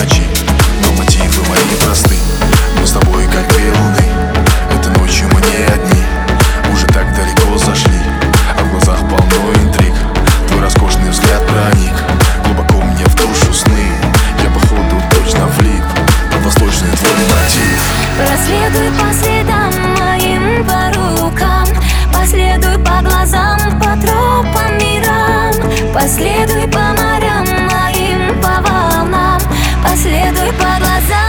ночи, но мотивы мои просты. Мы с тобой как две луны, этой ночью мы не одни. Уже так далеко зашли, а в глазах полно интриг. Твой роскошный взгляд проник глубоко мне в душу сны. Я походу точно влип в восточный твой мотив. Проследуй по следам моим, по рукам, последуй по глазам, по тропам мирам. Последуй по морям моим, по волнам, последуй по глазам.